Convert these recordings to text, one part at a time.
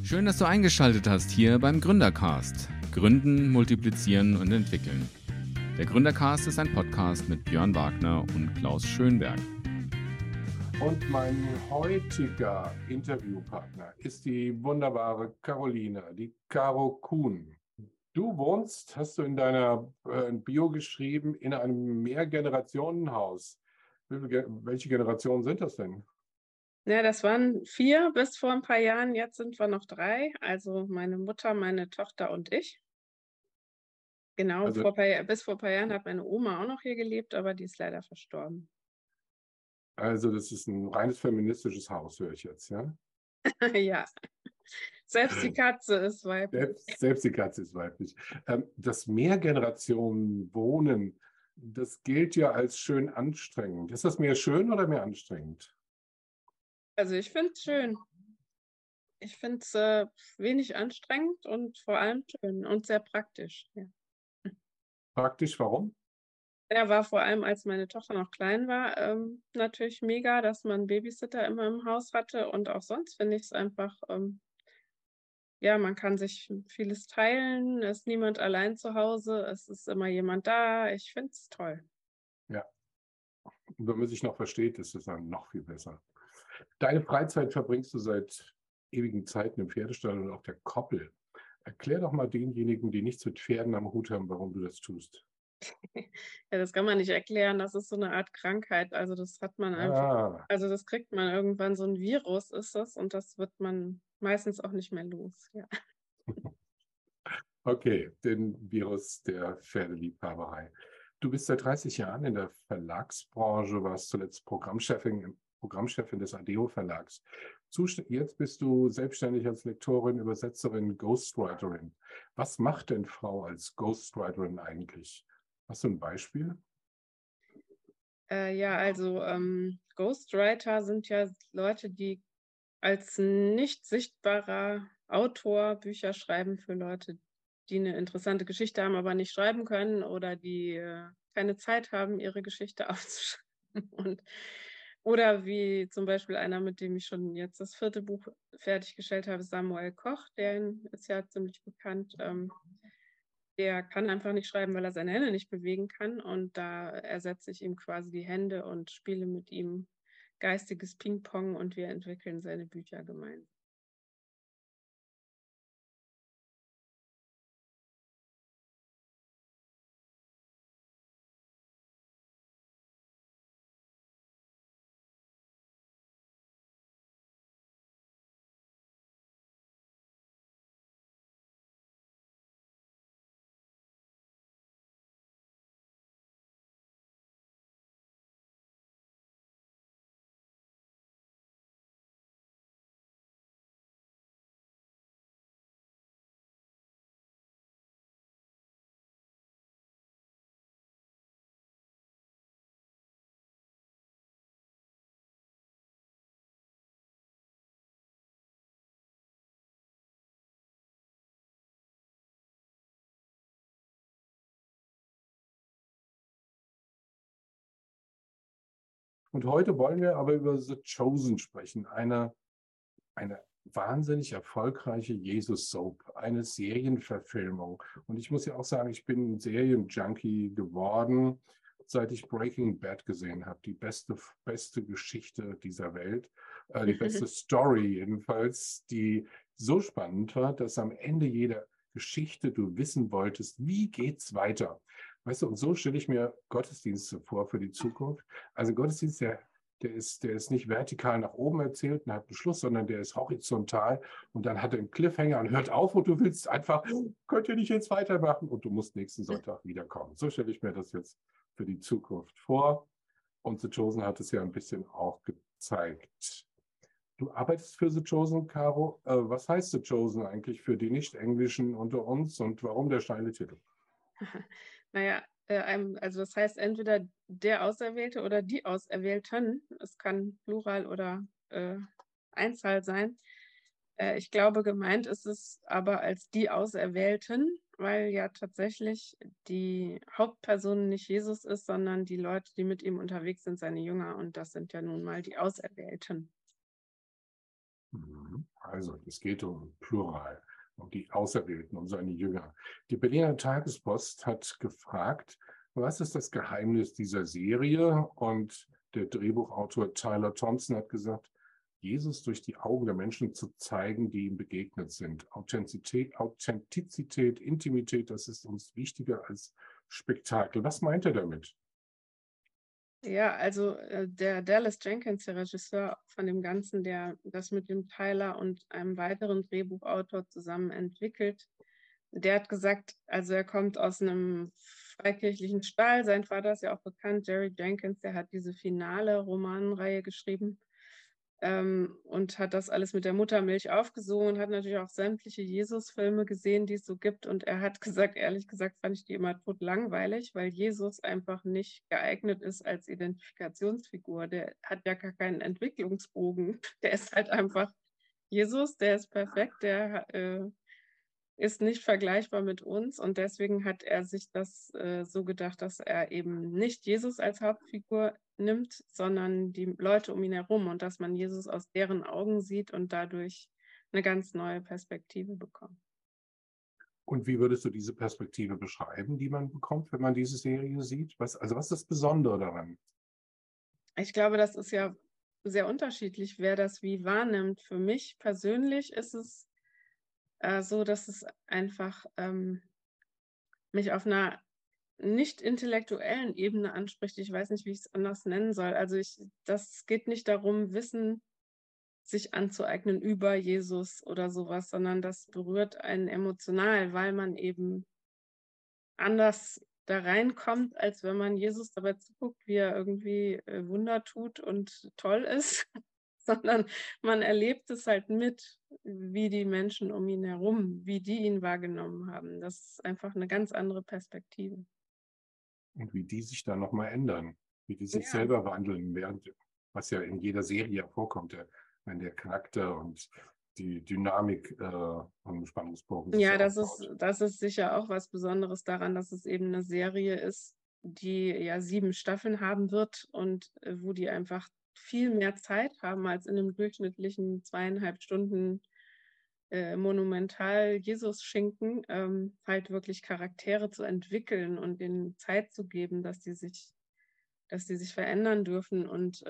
Schön, dass du eingeschaltet hast hier beim Gründercast. Gründen, multiplizieren und entwickeln. Der Gründercast ist ein Podcast mit Björn Wagner und Klaus Schönberg. Und mein heutiger Interviewpartner ist die wunderbare Caroline, die Caro Kuhn. Du wohnst, hast du in deiner Bio geschrieben, in einem Mehrgenerationenhaus. Welche Generationen sind das denn? Ja, das waren 4 bis vor ein paar Jahren. Jetzt sind wir noch 3. Also meine Mutter, meine Tochter und ich. Genau, Also- bis vor ein paar Jahren hat meine Oma auch noch hier gelebt, aber die ist leider verstorben. Also das ist ein reines feministisches Haus, höre ich jetzt, ja? Ja, selbst die Katze ist weiblich. Selbst die Katze ist weiblich. Das Mehrgenerationenwohnen, das gilt ja als schön anstrengend. Ist das mehr schön oder mehr anstrengend? Also ich finde es schön. Ich finde es wenig anstrengend und vor allem schön und sehr praktisch. Ja. Praktisch, warum? Ja, war vor allem, als meine Tochter noch klein war, natürlich mega, dass man einen Babysitter immer im Haus hatte. Und auch sonst finde ich es einfach, ja, man kann sich vieles teilen, es ist niemand allein zu Hause, es ist immer jemand da. Ich finde es toll. Ja. Und wenn man sich noch versteht, ist es dann noch viel besser. Deine Freizeit verbringst du seit ewigen Zeiten im Pferdestall und auf der Koppel. Erklär doch mal denjenigen, die nichts mit Pferden am Hut haben, warum du das tust. Ja, das kann man nicht erklären, das ist so eine Art Krankheit. Also das hat man einfach, also das kriegt man irgendwann, so ein Virus ist das und das wird man meistens auch nicht mehr los. Ja. Okay, den Virus der Pferdeliebhaberei. Du bist seit 30 Jahren in der Verlagsbranche, warst zuletzt Programmchefin des Adeo Verlags. Jetzt bist du selbstständig als Lektorin, Übersetzerin, Ghostwriterin. Was macht denn Frau als Ghostwriterin eigentlich? Hast du ein Beispiel? Ja, also Ghostwriter sind ja Leute, die als nicht sichtbarer Autor Bücher schreiben für Leute, die eine interessante Geschichte haben, aber nicht schreiben können oder die keine Zeit haben, ihre Geschichte aufzuschreiben. Oder wie zum Beispiel einer, mit dem ich schon jetzt das 4. Buch fertiggestellt habe, Samuel Koch, der ist ja ziemlich bekannt. Der kann einfach nicht schreiben, weil er seine Hände nicht bewegen kann. Und da ersetze ich ihm quasi die Hände und spiele mit ihm geistiges Ping-Pong und wir entwickeln seine Bücher gemeinsam. Und heute wollen wir aber über The Chosen sprechen, eine wahnsinnig erfolgreiche Jesus-Soap, eine Serienverfilmung. Und ich muss ja auch sagen, ich bin ein Serienjunkie geworden, seit ich Breaking Bad gesehen habe. Die beste Geschichte dieser Welt, die beste Story jedenfalls, die so spannend war, dass am Ende jeder Geschichte du wissen wolltest, wie geht's weiter? Weißt du, und so stelle ich mir Gottesdienste vor für die Zukunft. Also Gottesdienst, der ist nicht vertikal nach oben erzählt und hat einen Schluss, sondern der ist horizontal und dann hat er einen Cliffhanger und hört auf und du willst einfach, könnt ihr nicht jetzt weitermachen und du musst nächsten Sonntag wiederkommen. So stelle ich mir das jetzt für die Zukunft vor. Und The Chosen hat es ja ein bisschen auch gezeigt. Du arbeitest für The Chosen, Caro. Was heißt The Chosen eigentlich für die Nicht-Englischen unter uns und warum der steile Titel? Naja, also das heißt entweder der Auserwählte oder die Auserwählten. Es kann Plural oder Einzahl sein. Ich glaube, gemeint ist es aber als die Auserwählten, weil ja tatsächlich die Hauptperson nicht Jesus ist, sondern die Leute, die mit ihm unterwegs sind, seine Jünger. Und das sind ja nun mal die Auserwählten. Also, es geht um Plural, um die Auserwählten, um seine Jünger. Die Berliner Tagespost hat gefragt, was ist das Geheimnis dieser Serie? Und der Drehbuchautor Tyler Thompson hat gesagt, Jesus durch die Augen der Menschen zu zeigen, die ihm begegnet sind. Authentizität, Intimität, das ist uns wichtiger als Spektakel. Was meint er damit? Ja, also der Dallas Jenkins, der Regisseur von dem Ganzen, der das mit dem Tyler und einem weiteren Drehbuchautor zusammen entwickelt, der hat gesagt, also er kommt aus einem freikirchlichen Stall. Sein Vater ist ja auch bekannt, Jerry Jenkins, der hat diese finale Romanreihe geschrieben und hat das alles mit der Muttermilch aufgesogen und hat natürlich auch sämtliche Jesus-Filme gesehen, die es so gibt. Und er hat gesagt, ehrlich gesagt, fand ich die immer totlangweilig, weil Jesus einfach nicht geeignet ist als Identifikationsfigur. Der hat ja gar keinen Entwicklungsbogen. Der ist halt einfach Jesus, der ist perfekt, der ist nicht vergleichbar mit uns und deswegen hat er sich das so gedacht, dass er eben nicht Jesus als Hauptfigur nimmt, sondern die Leute um ihn herum und dass man Jesus aus deren Augen sieht und dadurch eine ganz neue Perspektive bekommt. Und wie würdest du diese Perspektive beschreiben, die man bekommt, wenn man diese Serie sieht? Was ist das Besondere daran? Ich glaube, das ist ja sehr unterschiedlich, wer das wie wahrnimmt. Für mich persönlich ist es so, dass es einfach mich auf einer nicht intellektuellen Ebene anspricht. Ich weiß nicht, wie ich es anders nennen soll. Also das geht nicht darum, Wissen sich anzueignen über Jesus oder sowas, sondern das berührt einen emotional, weil man eben anders da reinkommt, als wenn man Jesus dabei zuguckt, wie er irgendwie Wunder tut und toll ist, sondern man erlebt es halt mit, wie die Menschen um ihn herum, wie die ihn wahrgenommen haben. Das ist einfach eine ganz andere Perspektive. Und wie die sich dann nochmal ändern, wie die sich Ja. selber wandeln, was ja in jeder Serie vorkommt, wenn der Charakter und die Dynamik und Spannungsbogen sich Ja, so aufbaut. das ist sicher auch was Besonderes daran, dass es eben eine Serie ist, die ja 7 Staffeln haben wird und wo die einfach viel mehr Zeit haben als in einem durchschnittlichen 2,5 Stunden Monumental-Jesus-Schinken, halt wirklich Charaktere zu entwickeln und denen Zeit zu geben, dass die sich verändern dürfen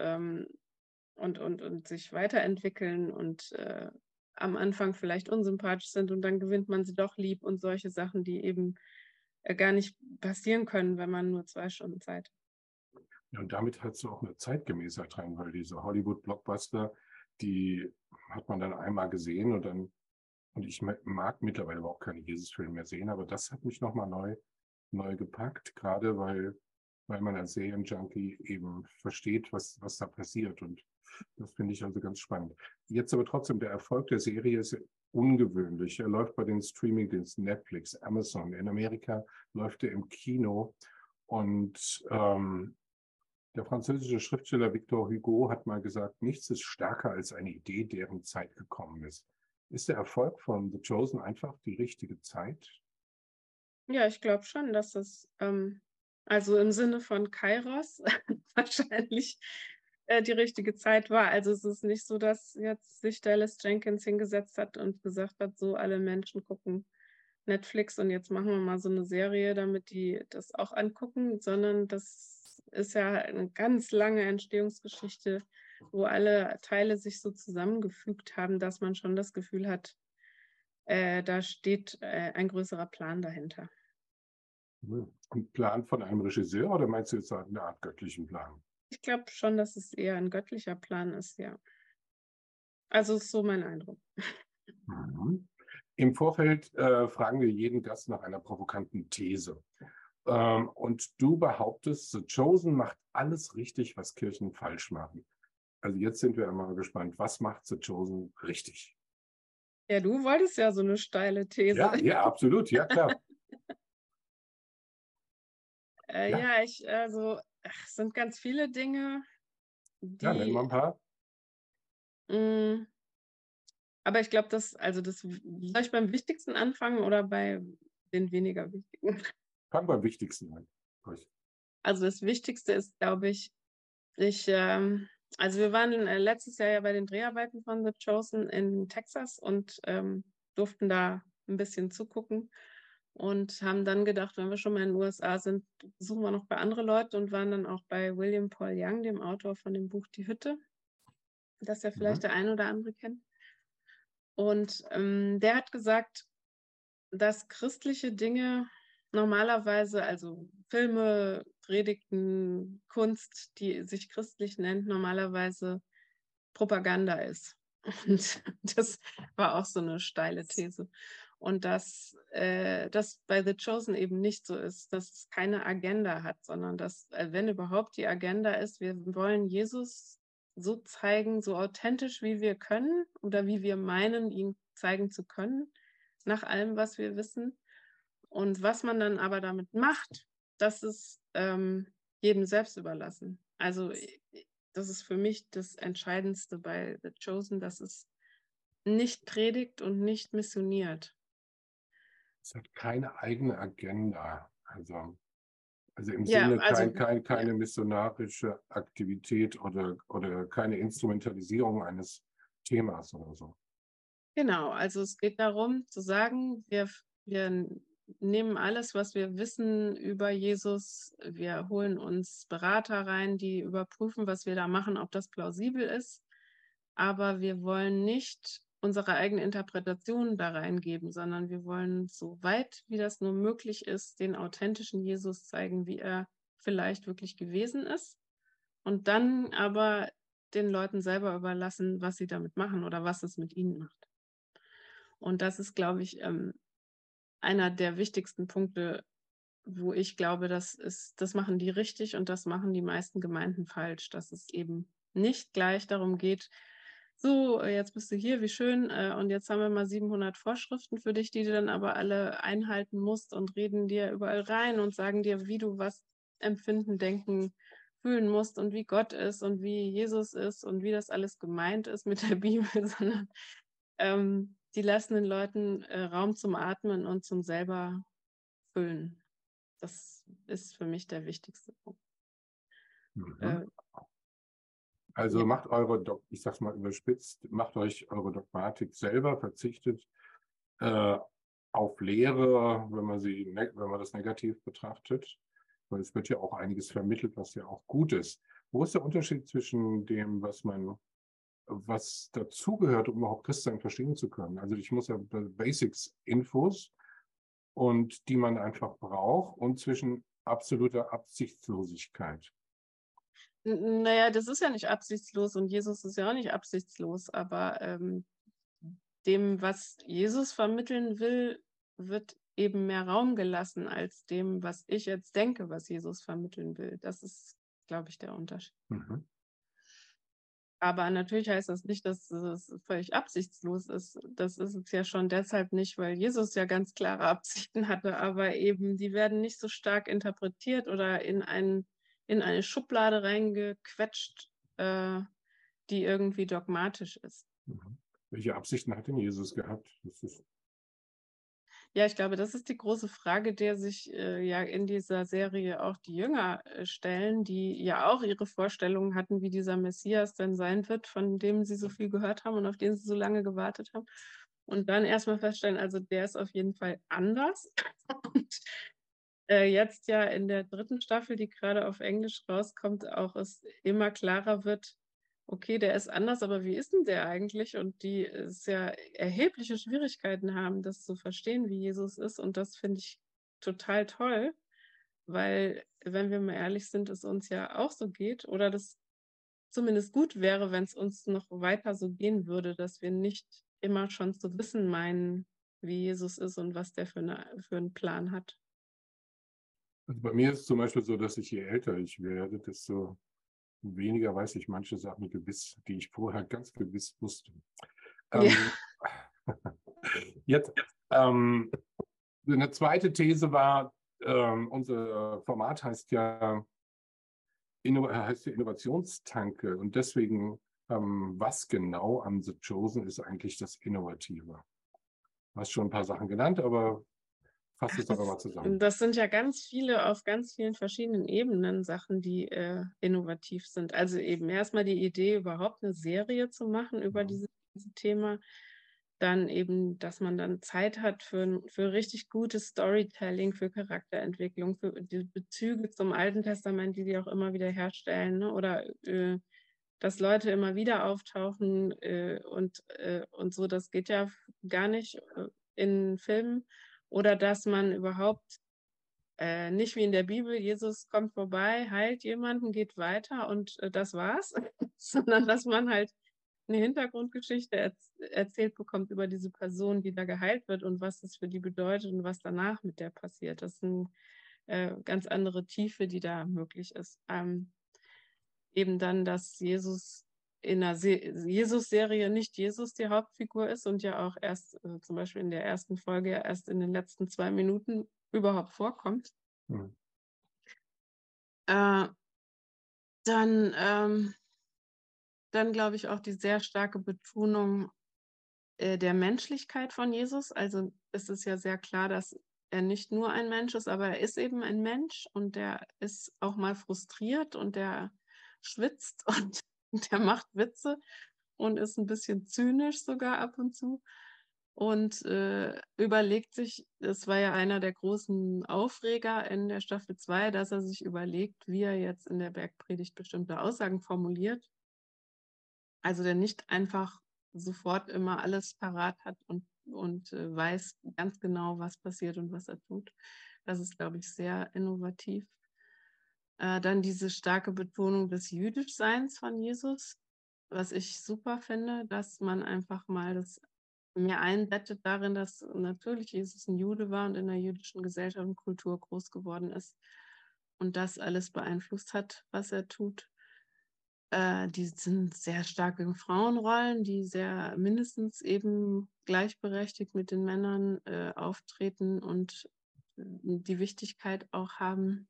und sich weiterentwickeln und am Anfang vielleicht unsympathisch sind und dann gewinnt man sie doch lieb und solche Sachen, die eben gar nicht passieren können, wenn man nur 2 Stunden Zeit hat. Ja, und damit hat es auch eine Zeitgemäßheit rein, weil diese Hollywood-Blockbuster, die hat man dann einmal gesehen und ich mag mittlerweile auch keine Jesus-Filme mehr sehen, aber das hat mich nochmal neu gepackt, gerade weil man als Serienjunkie eben versteht, was da passiert. Und das finde ich also ganz spannend. Jetzt aber trotzdem, der Erfolg der Serie ist ungewöhnlich. Er läuft bei den Streamingdiensten Netflix, Amazon. In Amerika läuft er im Kino. Und der französische Schriftsteller Victor Hugo hat mal gesagt, nichts ist stärker als eine Idee, deren Zeit gekommen ist. Ist der Erfolg von The Chosen einfach die richtige Zeit? Ja, ich glaube schon, dass es, also im Sinne von Kairos wahrscheinlich die richtige Zeit war. Also es ist nicht so, dass jetzt sich Dallas Jenkins hingesetzt hat und gesagt hat, so alle Menschen gucken Netflix und jetzt machen wir mal so eine Serie, damit die das auch angucken, sondern das ist ja eine ganz lange Entstehungsgeschichte, wo alle Teile sich so zusammengefügt haben, dass man schon das Gefühl hat, da steht ein größerer Plan dahinter. Ein Plan von einem Regisseur oder meinst du jetzt eine Art göttlichen Plan? Ich glaube schon, dass es eher ein göttlicher Plan ist, ja. Also ist so mein Eindruck. Mhm. Im Vorfeld fragen wir jeden Gast nach einer provokanten These. Und du behauptest, The Chosen macht alles richtig, was Kirchen falsch machen. Also jetzt sind wir einmal gespannt, was macht The Chosen richtig? Ja, du wolltest ja so eine steile These. Ja, absolut, ja klar. Ja. Ja, es sind ganz viele Dinge, Ja, nenn mal die, ein paar. aber ich glaube, soll ich beim Wichtigsten anfangen oder bei den weniger wichtigen? Fang beim Wichtigsten an. Also das Wichtigste ist, glaube ich, sich Also wir waren letztes Jahr ja bei den Dreharbeiten von The Chosen in Texas und durften da ein bisschen zugucken und haben dann gedacht, wenn wir schon mal in den USA sind, suchen wir noch bei anderen Leuten und waren dann auch bei William Paul Young, dem Autor von dem Buch Die Hütte, das ja vielleicht der ein oder andere kennt. Und der hat gesagt, dass christliche Dinge normalerweise, also Filme, Predigten, Kunst, die sich christlich nennt, normalerweise Propaganda ist. Und das war auch so eine steile These. Und dass das bei The Chosen eben nicht so ist, dass es keine Agenda hat, sondern dass, wenn überhaupt die Agenda ist, wir wollen Jesus so zeigen, so authentisch wie wir können oder wie wir meinen, ihn zeigen zu können, nach allem, was wir wissen. Und was man dann aber damit macht, das ist jedem selbst überlassen. Also das ist für mich das Entscheidendste bei The Chosen, dass es nicht predigt und nicht missioniert. Es hat keine eigene Agenda. Also im Ja, Sinne also keine missionarische Aktivität oder keine Instrumentalisierung eines Themas oder so. genau, also es geht darum zu sagen, wir nehmen alles, was wir wissen über Jesus, wir holen uns Berater rein, die überprüfen, was wir da machen, ob das plausibel ist, aber wir wollen nicht unsere eigene Interpretation da reingeben, sondern wir wollen so weit, wie das nur möglich ist, den authentischen Jesus zeigen, wie er vielleicht wirklich gewesen ist und dann aber den Leuten selber überlassen, was sie damit machen oder was es mit ihnen macht. Und das ist, glaube ich, einer der wichtigsten Punkte, wo ich glaube, das machen die richtig und das machen die meisten Gemeinden falsch, dass es eben nicht gleich darum geht, so, jetzt bist du hier, wie schön, und jetzt haben wir mal 700 Vorschriften für dich, die du dann aber alle einhalten musst und reden dir überall rein und sagen dir, wie du was empfinden, denken, fühlen musst und wie Gott ist und wie Jesus ist und wie das alles gemeint ist mit der Bibel, sondern die lassen den Leuten Raum zum Atmen und zum selber füllen. Das ist für mich der wichtigste Punkt. Mhm. Also Ja. macht ich sag's mal überspitzt, macht euch eure Dogmatik selber, verzichtet auf Lehre, wenn man das negativ betrachtet. Weil es wird ja auch einiges vermittelt, was ja auch gut ist. Wo ist der Unterschied zwischen dem, was dazugehört, um überhaupt Christsein verstehen zu können? Also ich muss ja Basics-Infos und die man einfach braucht und zwischen absoluter Absichtslosigkeit. Naja, das ist ja nicht absichtslos und Jesus ist ja auch nicht absichtslos, aber dem, was Jesus vermitteln will, wird eben mehr Raum gelassen als dem, was ich jetzt denke, was Jesus vermitteln will. Das ist, glaube ich, der Unterschied. Mhm. Aber natürlich heißt das nicht, dass es völlig absichtslos ist. Das ist es ja schon deshalb nicht, weil Jesus ja ganz klare Absichten hatte, aber eben die werden nicht so stark interpretiert oder in eine Schublade reingequetscht, die irgendwie dogmatisch ist. Mhm. Welche Absichten hat denn Jesus gehabt? Ja, ich glaube, das ist die große Frage, der sich ja in dieser Serie auch die Jünger stellen, die ja auch ihre Vorstellungen hatten, wie dieser Messias denn sein wird, von dem sie so viel gehört haben und auf den sie so lange gewartet haben. Und dann erstmal feststellen, also der ist auf jeden Fall anders. Und jetzt ja in der 3. Staffel, die gerade auf Englisch rauskommt, auch es immer klarer wird, okay, der ist anders, aber wie ist denn der eigentlich? Und die ja erhebliche Schwierigkeiten haben, das zu verstehen, wie Jesus ist. Und das finde ich total toll, weil, wenn wir mal ehrlich sind, es uns ja auch so geht oder das zumindest gut wäre, wenn es uns noch weiter so gehen würde, dass wir nicht immer schon zu wissen meinen, wie Jesus ist und was der für einen Plan hat. Also bei mir ist es zum Beispiel so, dass je älter ich werde, desto weniger weiß ich manche Sachen gewiss, die ich vorher ganz gewiss wusste. Ja. Jetzt, eine zweite These war, unser Format heißt ja Innovationstanke und deswegen, was genau an The Chosen ist eigentlich das Innovative? Du hast schon ein paar Sachen genannt, aber Fass es doch mal zusammen. Das sind ja ganz viele auf ganz vielen verschiedenen Ebenen Sachen, die innovativ sind. Also eben erstmal die Idee, überhaupt eine Serie zu machen über dieses Thema. Dann eben, dass man dann Zeit hat für richtig gutes Storytelling, für Charakterentwicklung, für die Bezüge zum Alten Testament, die auch immer wieder herstellen, ne? Oder dass Leute immer wieder auftauchen und so. Das geht ja gar nicht in Filmen. Oder dass man überhaupt nicht wie in der Bibel, Jesus kommt vorbei, heilt jemanden, geht weiter und das war's, sondern dass man halt eine Hintergrundgeschichte erzählt bekommt über diese Person, die da geheilt wird und was das für die bedeutet und was danach mit der passiert. Das ist eine ganz andere Tiefe, die da möglich ist. Eben dann, dass Jesus in einer Jesus-Serie nicht Jesus die Hauptfigur ist und ja auch erst zum Beispiel in der ersten Folge erst in den letzten 2 Minuten überhaupt vorkommt. Mhm. Dann glaube ich auch die sehr starke Betonung der Menschlichkeit von Jesus. Also es ist ja sehr klar, dass er nicht nur ein Mensch ist, aber er ist eben ein Mensch und der ist auch mal frustriert und der schwitzt und der macht Witze und ist ein bisschen zynisch sogar ab und zu und überlegt sich, das war ja einer der großen Aufreger in der Staffel 2, dass er sich überlegt, wie er jetzt in der Bergpredigt bestimmte Aussagen formuliert. Also der nicht einfach sofort immer alles parat hat und weiß ganz genau, was passiert und was er tut. Das ist, glaube ich, sehr innovativ. Dann diese starke Betonung des Jüdischseins von Jesus, was ich super finde, dass man einfach mal das mehr einbettet darin, dass natürlich Jesus ein Jude war und in der jüdischen Gesellschaft und Kultur groß geworden ist und das alles beeinflusst hat, was er tut. Die sind sehr starke Frauenrollen, die sehr mindestens eben gleichberechtigt mit den Männern auftreten und die Wichtigkeit auch haben.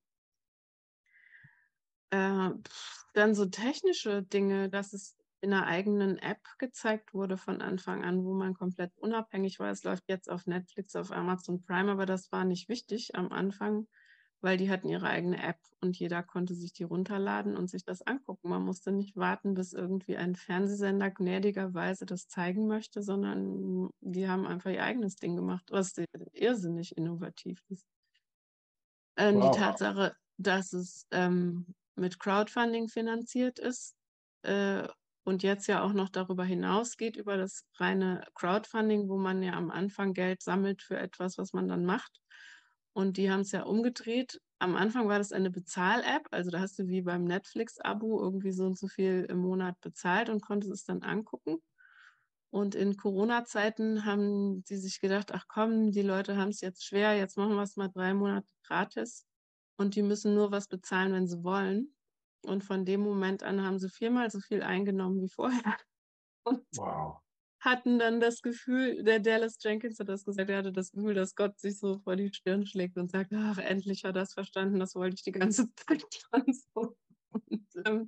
Dann so technische Dinge, dass es in einer eigenen App gezeigt wurde von Anfang an, wo man komplett unabhängig war. Es läuft jetzt auf Netflix, auf Amazon Prime, aber das war nicht wichtig am Anfang, weil die hatten ihre eigene App und jeder konnte sich die runterladen und sich das angucken. Man musste nicht warten, bis irgendwie ein Fernsehsender gnädigerweise das zeigen möchte, sondern die haben einfach ihr eigenes Ding gemacht, was irrsinnig innovativ ist. Die Wow. Tatsache, dass es mit Crowdfunding finanziert ist und jetzt ja auch noch darüber hinausgeht, über das reine Crowdfunding, wo man ja am Anfang Geld sammelt für etwas, was man dann macht. Und die haben es ja umgedreht. Am Anfang war das eine Bezahl-App, also da hast du wie beim Netflix-Abo irgendwie so und so viel im Monat bezahlt und konntest es dann angucken. Und in Corona-Zeiten haben sie sich gedacht, ach komm, die Leute haben es jetzt schwer, jetzt machen wir es mal 3 Monate gratis und die müssen nur was bezahlen, wenn sie wollen. Und von dem Moment an haben sie 4-mal so viel eingenommen wie vorher und Wow. hatten dann das Gefühl, der Dallas Jenkins hat das gesagt, er hatte das Gefühl, dass Gott sich so vor die Stirn schlägt und sagt, ach, endlich hat er das verstanden, das wollte ich die ganze Zeit schon so. Und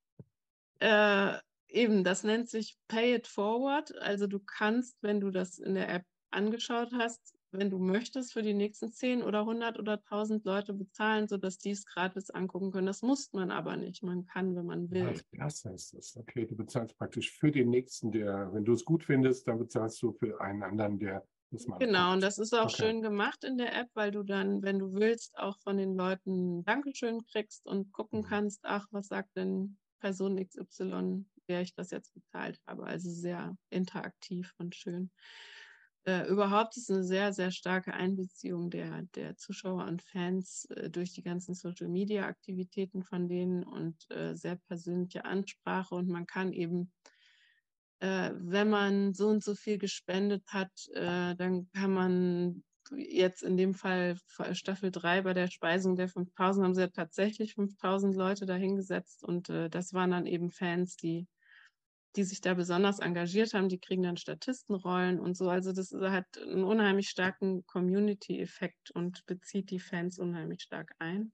eben, das nennt sich Pay It Forward. Also du kannst, wenn du das in der App angeschaut hast, wenn du möchtest, für die nächsten 10 oder 100 oder 1000 Leute bezahlen, sodass die es gratis angucken können. Das muss man aber nicht. Man kann, wenn man will. Das heißt es. Okay, du bezahlst praktisch für den Nächsten, der, wenn du es gut findest, dann bezahlst du für einen anderen, der das mal Genau, guckt. und das ist auch Okay. schön gemacht in der App, weil du dann, wenn du willst, auch von den Leuten Dankeschön kriegst und gucken kannst, ach, was sagt denn Person XY, der ich das jetzt bezahlt habe. Also sehr interaktiv und schön. Überhaupt ist eine sehr, sehr starke Einbeziehung der Zuschauer und Fans durch die ganzen Social-Media-Aktivitäten von denen und sehr persönliche Ansprache. Und man kann eben, wenn man so und so viel gespendet hat, dann kann man jetzt in dem Fall Staffel 3 bei der Speisung der 5000 haben sie ja tatsächlich 5000 Leute dahingesetzt und das waren dann eben Fans, die sich da besonders engagiert haben, die kriegen dann Statistenrollen und so. Also das hat einen unheimlich starken Community-Effekt und bezieht die Fans unheimlich stark ein.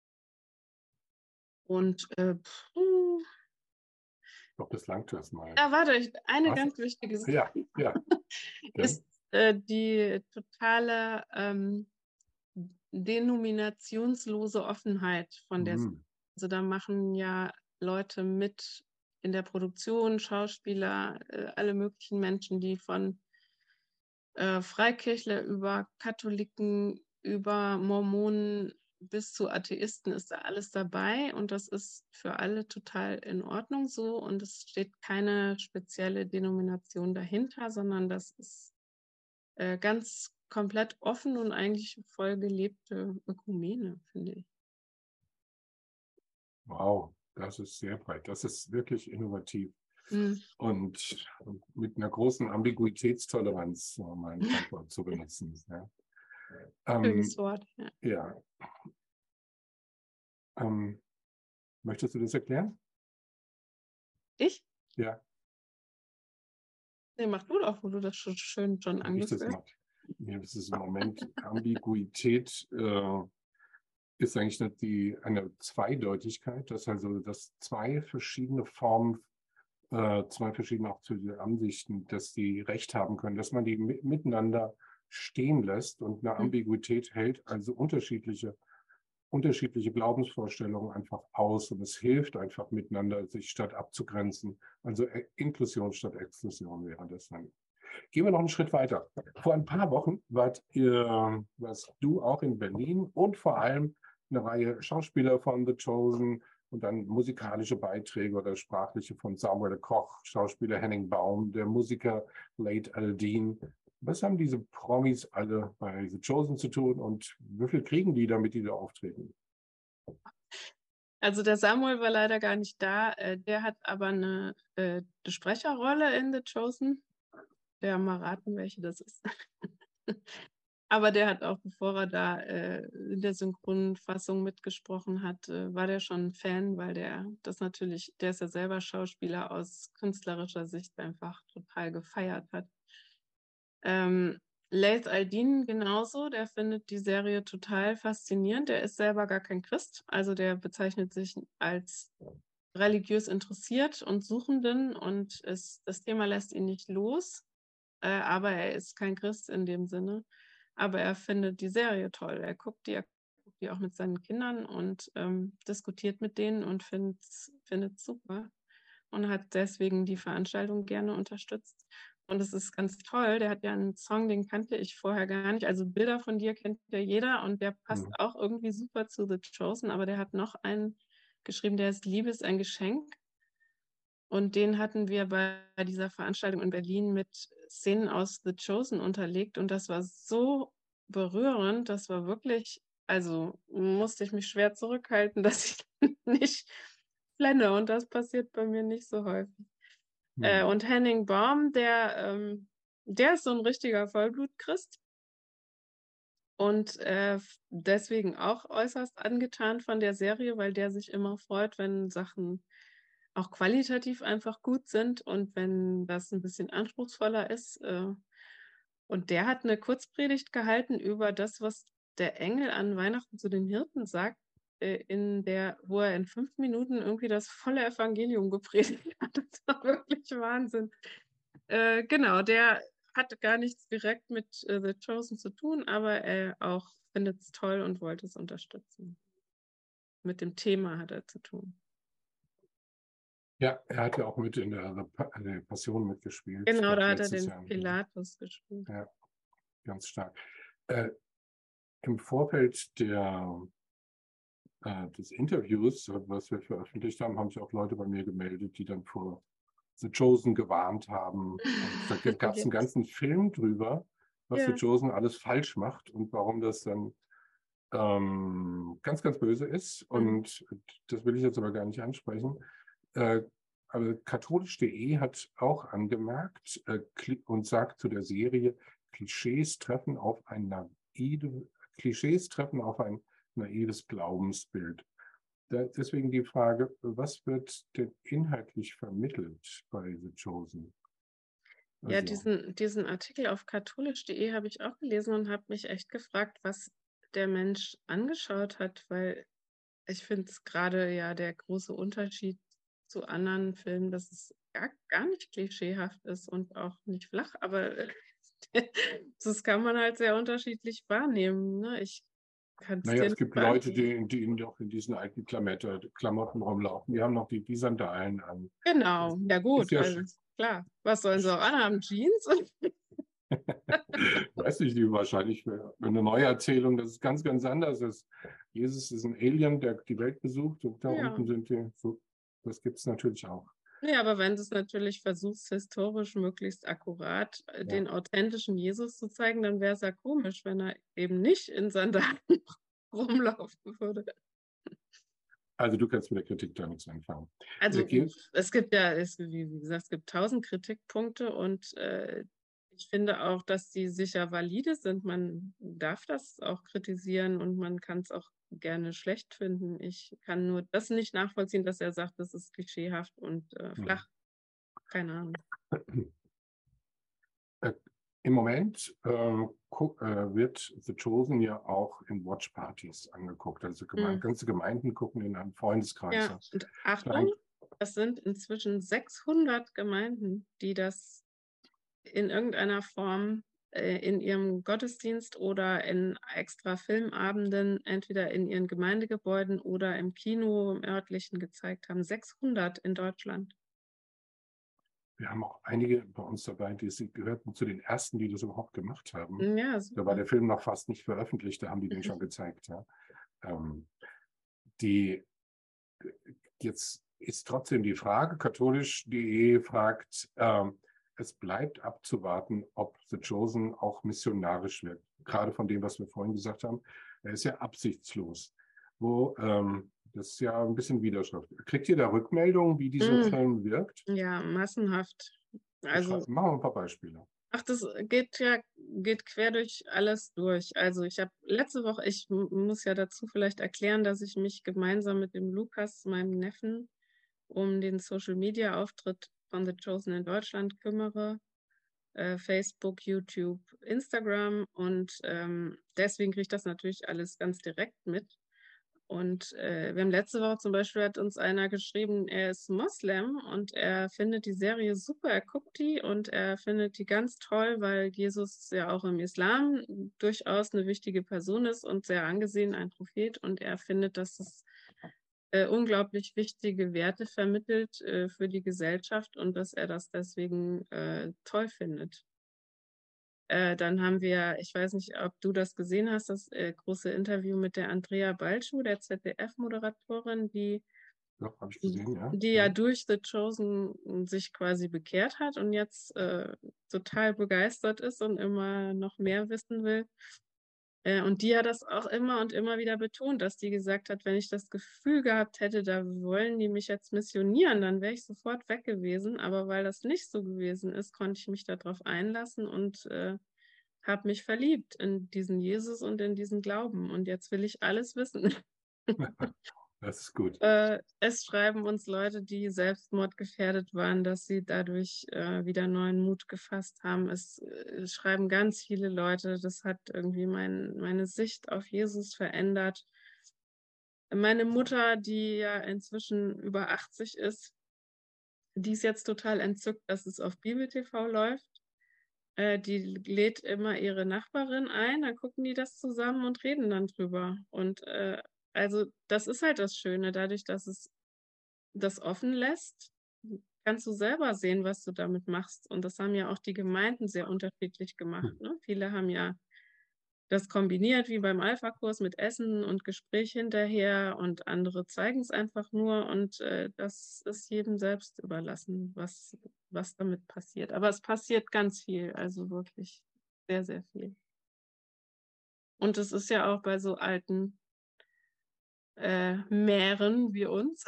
Und Ich glaube, das langt erstmal. warte, eine Was? ganz wichtige Sache Ja. ist die totale denominationslose Offenheit von der. Mhm. Also da machen ja Leute mit in der Produktion, Schauspieler, alle möglichen Menschen, die von Freikirchler über Katholiken, über Mormonen bis zu Atheisten ist da alles dabei und das ist für alle total in Ordnung so und es steht keine spezielle Denomination dahinter, sondern das ist ganz komplett offen und eigentlich voll gelebte Ökumene, finde ich. Wow, das ist sehr breit. Das ist wirklich innovativ. Mhm. Und mit einer großen Ambiguitätstoleranz, um ein Fremdwort zu benutzen. Ja. Schönes Wort. Ja. Ja. Möchtest du das erklären? Ich? Ja, Nee, mach du doch, wo du das schon schön schon wie ich das angeführt. mache. Mir ist es im Moment, Ambiguität ist eigentlich nicht eine Zweideutigkeit, dass zwei verschiedene Formen, zwei verschiedene auch Ansichten, dass die Recht haben können, dass man die miteinander stehen lässt und eine Ambiguität hält, also unterschiedliche Glaubensvorstellungen einfach aus und es hilft einfach miteinander, sich statt abzugrenzen. Also Inklusion statt Exklusion wäre das dann. Gehen wir noch einen Schritt weiter. Vor ein paar Wochen warst du auch in Berlin und vor allem eine Reihe Schauspieler von The Chosen und dann musikalische Beiträge oder sprachliche von Samuel Koch, Schauspieler Henning Baum, der Musiker Late Aldin. Was haben diese Promis alle bei The Chosen zu tun und wie viel kriegen die, damit die da auftreten? Also der Samuel war leider gar nicht da. Der hat aber eine Sprecherrolle in The Chosen. Der mal raten, welche das ist. Aber der hat auch, bevor er da in der Synchronfassung mitgesprochen hat, war der schon ein Fan, weil der ist ja selber Schauspieler aus künstlerischer Sicht einfach total gefeiert hat. Laith Aldin genauso, der findet die Serie total faszinierend. Der ist selber gar kein Christ, also der bezeichnet sich als religiös interessiert und Suchenden und das Thema lässt ihn nicht los, aber er ist kein Christ in dem Sinne. Aber er findet die Serie toll. Er guckt die auch mit seinen Kindern und diskutiert mit denen und findet es super und hat deswegen die Veranstaltung gerne unterstützt. Und es ist ganz toll. Der hat ja einen Song, den kannte ich vorher gar nicht. Also Bilder von dir kennt ja jeder und der passt auch irgendwie super zu The Chosen. Aber der hat noch einen geschrieben, der heißt Liebe ist ein Geschenk. Und den hatten wir bei dieser Veranstaltung in Berlin mit Szenen aus The Chosen unterlegt. Und das war so berührend. Das war wirklich, also musste ich mich schwer zurückhalten, dass ich nicht blende. Und das passiert bei mir nicht so häufig. Und Henning Baum, der ist so ein richtiger Vollblut-Christ und deswegen auch äußerst angetan von der Serie, weil der sich immer freut, wenn Sachen auch qualitativ einfach gut sind und wenn das ein bisschen anspruchsvoller ist. Und der hat eine Kurzpredigt gehalten über das, was der Engel an Weihnachten zu den Hirten sagt, wo er in 5 Minuten irgendwie das volle Evangelium gepredigt hat. Das war wirklich Wahnsinn. Genau, der hatte gar nichts direkt mit The Chosen zu tun, aber er auch findet es toll und wollte es unterstützen. Mit dem Thema hat er zu tun. Ja, er hat ja auch mit in der Passion mitgespielt. Genau, da hat er letztes den Jahr. Pilatus gespielt. Ja, ganz stark. Im Vorfeld des Interviews, was wir veröffentlicht haben, haben sich auch Leute bei mir gemeldet, die dann vor The Chosen gewarnt haben. Und da gab es einen ganzen Film drüber, was The Chosen alles falsch macht und warum das dann ganz, ganz böse ist. Und das will ich jetzt aber gar nicht ansprechen. Aber katholisch.de hat auch angemerkt und sagt zu der Serie, Klischees treffen auf ein naives Glaubensbild. Deswegen die Frage, was wird denn inhaltlich vermittelt bei The Chosen? Ja, diesen Artikel auf katholisch.de habe ich auch gelesen und habe mich echt gefragt, was der Mensch angeschaut hat, weil ich finde es gerade ja der große Unterschied zu anderen Filmen, dass es gar nicht klischeehaft ist und auch nicht flach, aber das kann man halt sehr unterschiedlich wahrnehmen. Ne? Ich Kannst Naja, dir es nicht gibt Leute, beantworten. die noch in diesen alten Klamotten rumlaufen. Die haben noch die Sandalen an. Das Genau, ja ist gut, ja, also klar. Was sollen sie auch anhaben? Jeans? weiß nicht, die wahrscheinlich für eine Neuerzählung, dass es ganz, ganz anders ist. Jesus ist ein Alien, der die Welt besucht und da Ja. unten sind die, so, das gibt es natürlich auch. Nee, aber wenn du es natürlich versuchst, historisch möglichst akkurat Ja. den authentischen Jesus zu zeigen, dann wäre es ja komisch, wenn er eben nicht in Sandalen rumlaufen würde. Also du kannst mit der Kritik da nichts anfangen. Also Geh- es gibt ja, wie gesagt, es gibt 1000 Kritikpunkte und ich finde auch, dass die sicher valide sind. Man darf das auch kritisieren und man kann es auch gerne schlecht finden. Ich kann nur das nicht nachvollziehen, dass er sagt, das ist klischeehaft und flach. Keine Ahnung. Im Moment wird The Chosen ja auch in Watchpartys angeguckt. Also ganze Gemeinden gucken in einem Freundeskreis. Ja, und Achtung, das sind inzwischen 600 Gemeinden, die das in irgendeiner Form in ihrem Gottesdienst oder in extra Filmabenden, entweder in ihren Gemeindegebäuden oder im Kino, im örtlichen, gezeigt haben. 600 in Deutschland. Wir haben auch einige bei uns dabei, die gehörten zu den ersten, die das überhaupt gemacht haben. Ja, Da war super. der Film noch fast nicht veröffentlicht, da haben die den schon gezeigt. Ja. Jetzt ist trotzdem die Frage, katholisch.de fragt, es bleibt abzuwarten, ob The Chosen auch missionarisch wird. Gerade von dem, was wir vorhin gesagt haben, er ist ja absichtslos. Das ist ja ein bisschen Widerschrift. Kriegt ihr da Rückmeldungen, wie dieser Film wirkt? Ja, massenhaft. Also, Machen wir ein paar Beispiele. ach, das geht quer durch alles durch. Also ich habe letzte Woche, ich muss ja dazu vielleicht erklären, dass ich mich gemeinsam mit dem Lukas, meinem Neffen, um den Social-Media-Auftritt von The Chosen in Deutschland kümmere. Facebook, YouTube, Instagram und deswegen kriege ich das natürlich alles ganz direkt mit. Und wir haben letzte Woche zum Beispiel, hat uns einer geschrieben, er ist Moslem und er findet die Serie super, er guckt die und er findet die ganz toll, weil Jesus ja auch im Islam durchaus eine wichtige Person ist und sehr angesehen, ein Prophet. Und er findet, dass es unglaublich wichtige Werte vermittelt für die Gesellschaft und dass er das deswegen toll findet. Dann haben wir, ich weiß nicht, ob du das gesehen hast, das große Interview mit der Andrea Balschuh, der ZDF-Moderatorin, die Ja, habe ich gesehen, ja. ja durch The Chosen sich quasi bekehrt hat und jetzt total begeistert ist und immer noch mehr wissen will. Und die hat das auch immer und immer wieder betont, dass die gesagt hat, wenn ich das Gefühl gehabt hätte, da wollen die mich jetzt missionieren, dann wäre ich sofort weg gewesen. Aber weil das nicht so gewesen ist, konnte ich mich darauf einlassen und habe mich verliebt in diesen Jesus und in diesen Glauben. Und jetzt will ich alles wissen. Das ist gut. Es schreiben uns Leute, die selbstmordgefährdet waren, dass sie dadurch wieder neuen Mut gefasst haben. Es schreiben ganz viele Leute, das hat irgendwie meine Sicht auf Jesus verändert. Meine Mutter, die ja inzwischen über 80 ist, die ist jetzt total entzückt, dass es auf Bibel TV läuft. Die lädt immer ihre Nachbarin ein, dann gucken die das zusammen und reden dann drüber. Und also das ist halt das Schöne, dadurch, dass es das offen lässt, kannst du selber sehen, was du damit machst. Und das haben ja auch die Gemeinden sehr unterschiedlich gemacht. Ne? Viele haben ja das kombiniert, wie beim Alpha-Kurs mit Essen und Gespräch hinterher und andere zeigen es einfach nur und das ist jedem selbst überlassen, was damit passiert. Aber es passiert ganz viel, also wirklich sehr, sehr viel. Und es ist ja auch bei so alten Mähren wie uns.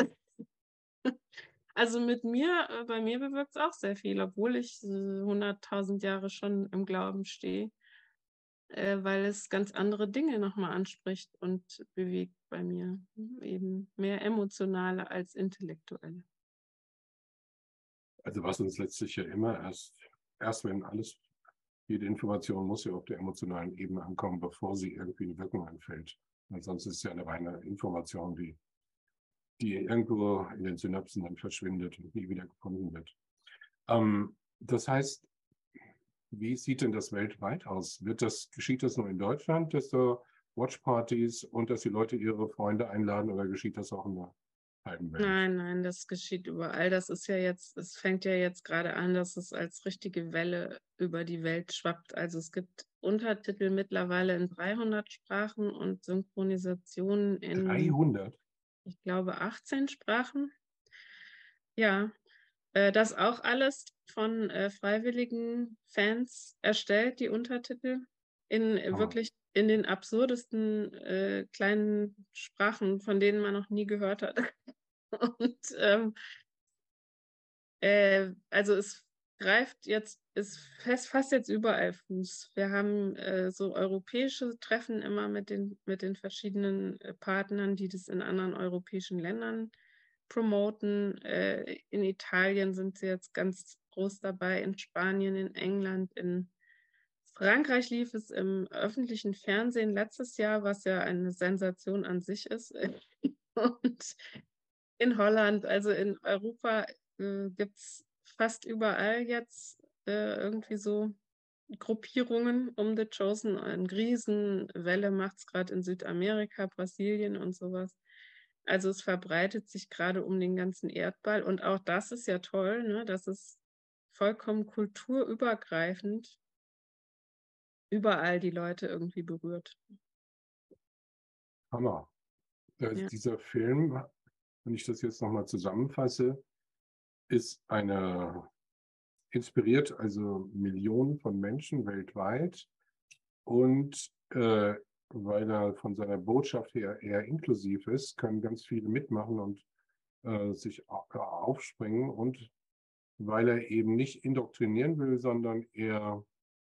Also bei mir bewirkt es auch sehr viel, obwohl ich 100.000 Jahre schon im Glauben stehe, weil es ganz andere Dinge nochmal anspricht und bewegt bei mir. Eben mehr emotionale als intellektuelle. Also was uns letztlich ja immer erst wenn jede Information muss ja auf der emotionalen Ebene ankommen, bevor sie irgendwie eine Wirkung entfällt. Weil sonst ist es ja eine reine Information, die irgendwo in den Synapsen dann verschwindet und nie wieder gefunden wird. Das heißt, wie sieht denn das weltweit aus? Geschieht das nur in Deutschland, dass da Watchpartys und dass die Leute ihre Freunde einladen, oder geschieht das auch in der halben Welt? Nein, das geschieht überall. Es fängt ja jetzt gerade an, dass es als richtige Welle über die Welt schwappt. Also es gibt Untertitel mittlerweile in 300 Sprachen und Synchronisationen in, 300? ich glaube, 18 Sprachen. Ja, das auch alles von freiwilligen Fans erstellt, die Untertitel, wirklich in den absurdesten kleinen Sprachen, von denen man noch nie gehört hat. Und also es fasst jetzt überall Fuß. Wir haben so europäische Treffen immer mit den verschiedenen Partnern, die das in anderen europäischen Ländern promoten. In Italien sind sie jetzt ganz groß dabei, in Spanien, in England, in Frankreich lief es im öffentlichen Fernsehen letztes Jahr, was ja eine Sensation an sich ist. Und in Holland, also in Europa, gibt es fast überall jetzt irgendwie so Gruppierungen um The Chosen. Eine Riesenwelle macht es gerade in Südamerika, Brasilien und sowas. Also es verbreitet sich gerade um den ganzen Erdball. Und auch das ist ja toll, ne? Das ist vollkommen kulturübergreifend überall die Leute irgendwie berührt. Hammer. Ja. Dieser Film, wenn ich das jetzt nochmal zusammenfasse, ist inspiriert also Millionen von Menschen weltweit, und weil er von seiner Botschaft her eher inklusiv ist, können ganz viele mitmachen und sich aufspringen, und weil er eben nicht indoktrinieren will, sondern eher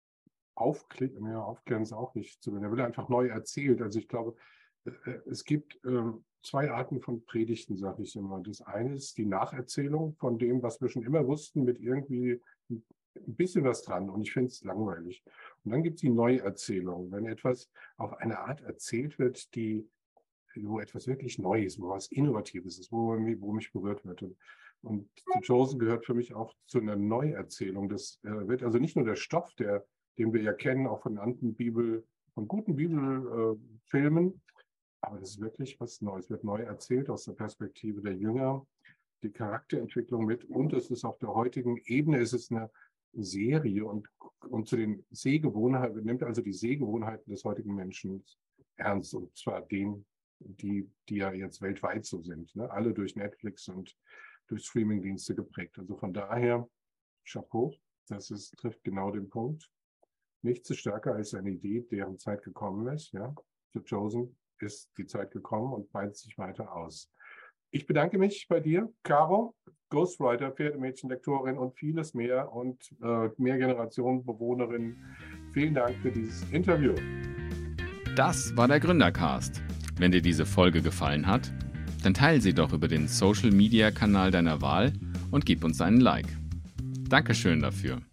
aufklären ist auch nicht zu will. Er will einfach neu erzählt. Also ich glaube, es gibt zwei Arten von Predigten, sage ich immer. Das eine ist die Nacherzählung von dem, was wir schon immer wussten, mit irgendwie ein bisschen was dran. Und ich finde es langweilig. Und dann gibt es die Neuerzählung, wenn etwas auf eine Art erzählt wird, wo etwas wirklich Neues, wo was Innovatives ist, wo mich berührt wird. Und The Chosen gehört für mich auch zu einer Neuerzählung. Das wird also nicht nur der Stoff, den wir ja kennen, auch von guten Bibelfilmen, aber das ist wirklich was Neues. Wird neu erzählt aus der Perspektive der Jünger, die Charakterentwicklung mit, und es ist auf der heutigen Ebene, es ist eine Serie, und zu den Sehgewohnheiten, nimmt also die Sehgewohnheiten des heutigen Menschen ernst, und zwar die ja jetzt weltweit so sind, ne? Alle durch Netflix und durch Streamingdienste geprägt. Also von daher, Chapeau, trifft genau den Punkt. Nichts ist stärker als eine Idee, deren Zeit gekommen ist. Ja? The Chosen ist die Zeit gekommen und breitet sich weiter aus. Ich bedanke mich bei dir, Caro, Ghostwriter, Pferdemädchen, Lektorin und vieles mehr und Mehrgenerationenbewohnerin. Vielen Dank für dieses Interview. Das war der Gründercast. Wenn dir diese Folge gefallen hat, dann teile sie doch über den Social-Media-Kanal deiner Wahl und gib uns einen Like. Dankeschön dafür.